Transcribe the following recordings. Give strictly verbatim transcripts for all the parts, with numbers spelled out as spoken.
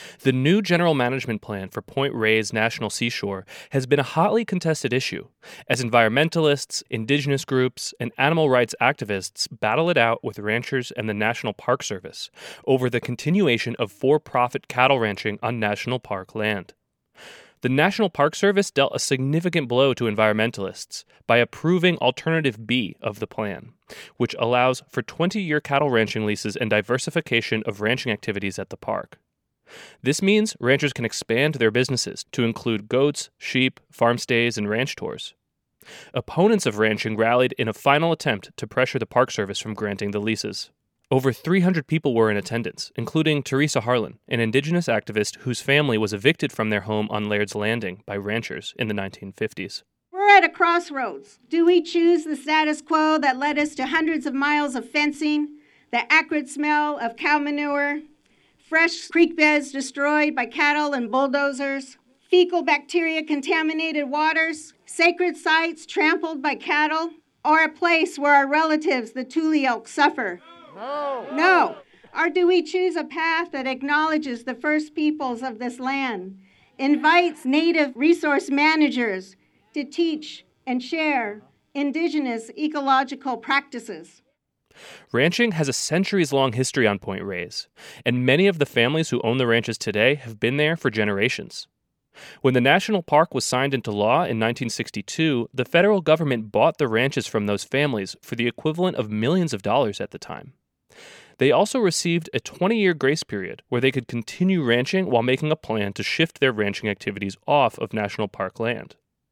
The new general management plan for Point Reyes National Seashore has been a hotly contested issue, as environmentalists, indigenous groups, and animal rights activists battle it out with ranchers and the National Park Service over the continuation of for-profit cattle ranching on national park land. The National Park Service dealt a significant blow to environmentalists by approving Alternative B of the plan, which allows for twenty-year cattle ranching leases and diversification of ranching activities at the park. This means ranchers can expand their businesses to include goats, sheep, farm stays, and ranch tours. Opponents of ranching rallied in a final attempt to pressure the Park Service from granting the leases. Over three hundred people were in attendance, including Teresa Harlan, an indigenous activist whose family was evicted from their home on Laird's Landing by ranchers in the nineteen fifties. We're at a crossroads. Do we choose the status quo that led us to hundreds of miles of fencing, the acrid smell of cow manure, fresh creek beds destroyed by cattle and bulldozers, fecal bacteria contaminated waters, sacred sites trampled by cattle, or a place where our relatives, the Tule elk, suffer? No. No. Or do we choose a path that acknowledges the first peoples of this land, invites native resource managers to teach and share indigenous ecological practices? Ranching has a centuries-long history on Point Reyes, and many of the families who own the ranches today have been there for generations. When the national park was signed into law in nineteen sixty-two, the federal government bought the ranches from those families for the equivalent of millions of dollars at the time. They also received a twenty-year grace period where they could continue ranching while making a plan to shift their ranching activities off of national park land.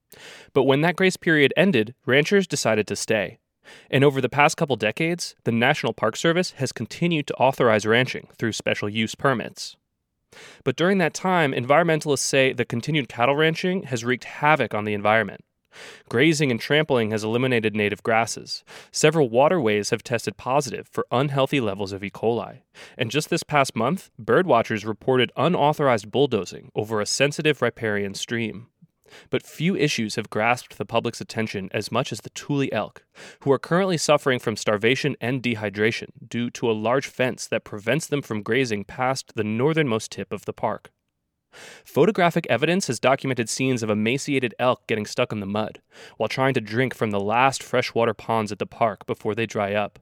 But when that grace period ended, ranchers decided to stay. And over the past couple decades, the National Park Service has continued to authorize ranching through special use permits. But during that time, environmentalists say the continued cattle ranching has wreaked havoc on the environment. Grazing and trampling has eliminated native grasses. Several waterways have tested positive for unhealthy levels of E. coli. And just this past month, birdwatchers reported unauthorized bulldozing over a sensitive riparian stream. But few issues have grasped the public's attention as much as the Tule elk, who are currently suffering from starvation and dehydration due to a large fence that prevents them from grazing past the northernmost tip of the park. Photographic evidence has documented scenes of emaciated elk getting stuck in the mud while trying to drink from the last freshwater ponds at the park before they dry up.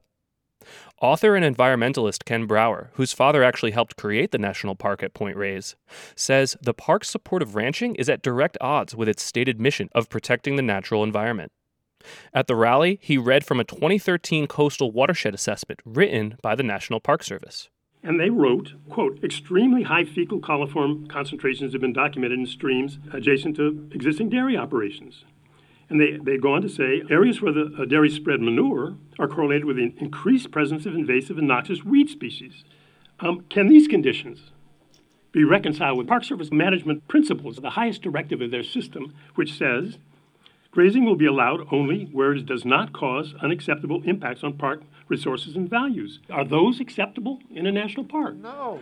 Author and environmentalist Ken Brower, whose father actually helped create the national park at Point Reyes, says the park's support of ranching is at direct odds with its stated mission of protecting the natural environment. At the rally, he read from a twenty thirteen coastal watershed assessment written by the National Park Service. And they wrote, quote, extremely high fecal coliform concentrations have been documented in streams adjacent to existing dairy operations. And they, they go on to say, areas where the uh, dairy spread manure are correlated with an increased presence of invasive and noxious weed species. Um, can these conditions be reconciled with Park Service management principles, the highest directive of their system, which says grazing will be allowed only where it does not cause unacceptable impacts on park resources and values? Are those acceptable in a national park? No.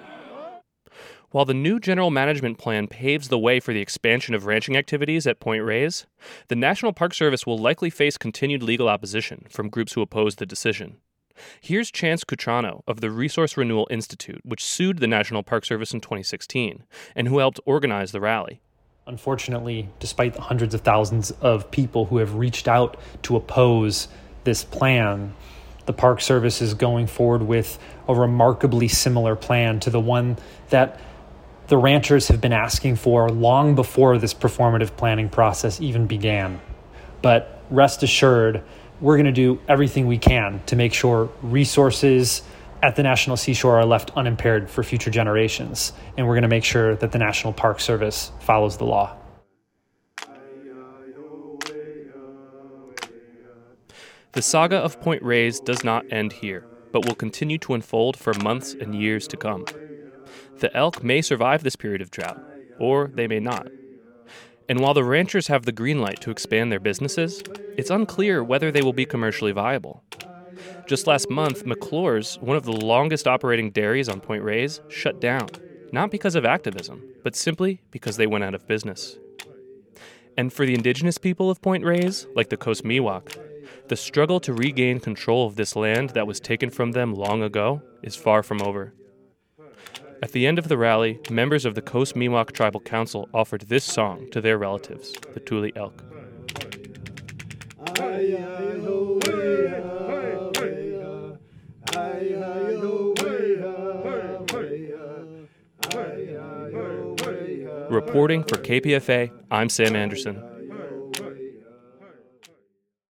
While the new general management plan paves the way for the expansion of ranching activities at Point Reyes, the National Park Service will likely face continued legal opposition from groups who oppose the decision. Here's Chance Cutrano of the Resource Renewal Institute, which sued the National Park Service in twenty sixteen, and who helped organize the rally. Unfortunately, despite the hundreds of thousands of people who have reached out to oppose this plan, the Park Service is going forward with a remarkably similar plan to the one that the ranchers have been asking for long before this performative planning process even began. But rest assured, we're going to do everything we can to make sure resources at the National Seashore are left unimpaired for future generations. And we're going to make sure that the National Park Service follows the law. The saga of Point Reyes does not end here, but will continue to unfold for months and years to come. The elk may survive this period of drought, or they may not. And while the ranchers have the green light to expand their businesses, it's unclear whether they will be commercially viable. Just last month, McClure's, one of the longest operating dairies on Point Reyes, shut down, not because of activism, but simply because they went out of business. And for the indigenous people of Point Reyes, like the Coast Miwok, the struggle to regain control of this land that was taken from them long ago is far from over. At the end of the rally, members of the Coast Miwok Tribal Council offered this song to their relatives, the Tule Elk. Reporting for K P F A, I'm Sam Anderson.